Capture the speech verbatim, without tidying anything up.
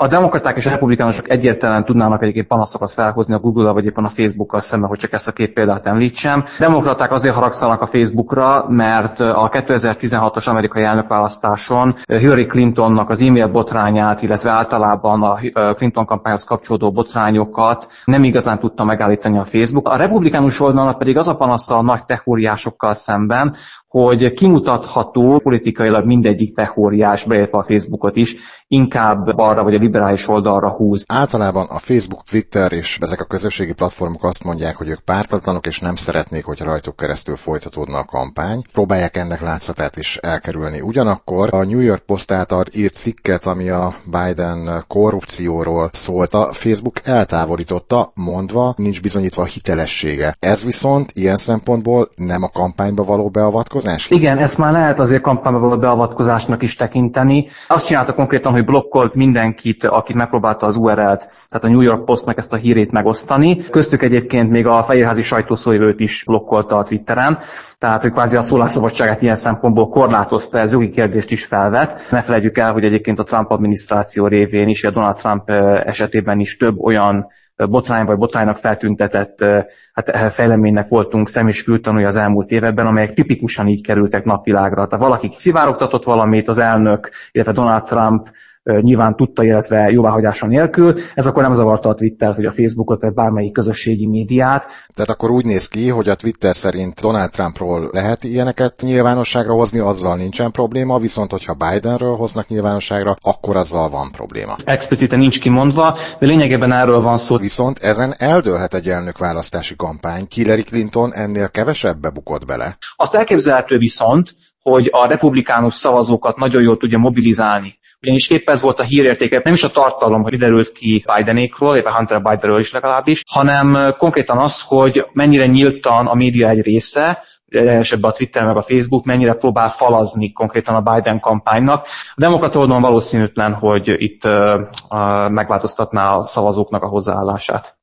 A demokraták és a republikánusok egyértelműen tudnának egyébként panaszokat felhozni a Google-al vagy éppen a Facebookkal szemben, hogy csak ezt a két példát említsem. A demokraták azért haragszanak a Facebookra, mert a kétezer-tizenhatos amerikai elnökválasztáson Hillary Clintonnak az e-mail botrányát, illetve általában a Clinton kampányhoz kapcsolódó botrányokat nem igazán tudta megállítani a Facebook. A republikánus oldalnak pedig az a panasza a nagy techóriásokkal szemben, hogy kimutatható politikailag mindegyik techóriás, beértve a Facebookot is, inkább balra vagy a liberális oldalra húz. Általában a Facebook, Twitter és ezek a közösségi platformok azt mondják, hogy ők pártatlanok és nem szeretnék, hogy rajtuk keresztül folytatódna a kampány. Próbálják ennek látszatát is elkerülni. Ugyanakkor a New York Post által írt cikket, ami a Biden korrupcióról szólt, a Facebook eltávolította, mondva, nincs bizonyítva a hitelessége. Ez viszont ilyen szempontból nem a kampányba való beavatkozás? Igen, ezt már lehet azért kampányba való beavatkozásnak is tekinteni. Azt csinálta konkrétan, hogy blokkolt mindenkit, akit megpróbálta az u er el-t, tehát a New York Postnak ezt a hírét megosztani. Köztük egyébként még a fehérházi sajtószóvivőt is blokkolta a Twitteren, tehát hogy kvázi a szólásszabadságát ilyen szempontból korlátozta, ez jogi kérdést is felvet. Ne felejtjük el, hogy egyébként a Trump adminisztráció révén is, a Donald Trump esetében is több olyan botrány vagy botránynak feltüntetett hát, fejleménynek voltunk szem- és fültanúja az elmúlt években, amelyek tipikusan így kerültek napvilágra. Tehát valaki szivárogtatott valamit, az elnök, illetve Donald Trump nyilván tudta, illetve jóváhagyása nélkül. Ez akkor nem zavarta a Twitter, hogy a Facebookot, vagy bármelyik közösségi médiát. Tehát akkor úgy néz ki, hogy a Twitter szerint Donald Trumpról lehet ilyeneket nyilvánosságra hozni, azzal nincsen probléma, viszont hogyha Bidenről hoznak nyilvánosságra, akkor azzal van probléma. Expliciten nincs kimondva, de lényegében erről van szó. Viszont ezen eldőlhet egy elnökválasztási kampány. Hillary Clinton ennél kevesebbe bukott bele. Azt elképzelhető viszont, hogy a republikánus szavazókat nagyon jól tudja mobilizálni. Ugyanis épp ez volt a hírértéke, nem is a tartalom, hogy derült ki Bidenékról, illetve Hunter Bidenről is legalábbis, hanem konkrétan az, hogy mennyire nyíltan a média egy része, esetben a Twitter meg a Facebook, mennyire próbál falazni konkrétan a Biden kampánynak. A demokrata oldalon valószínűtlen, hogy itt uh, uh, megváltoztatná a szavazóknak a hozzáállását.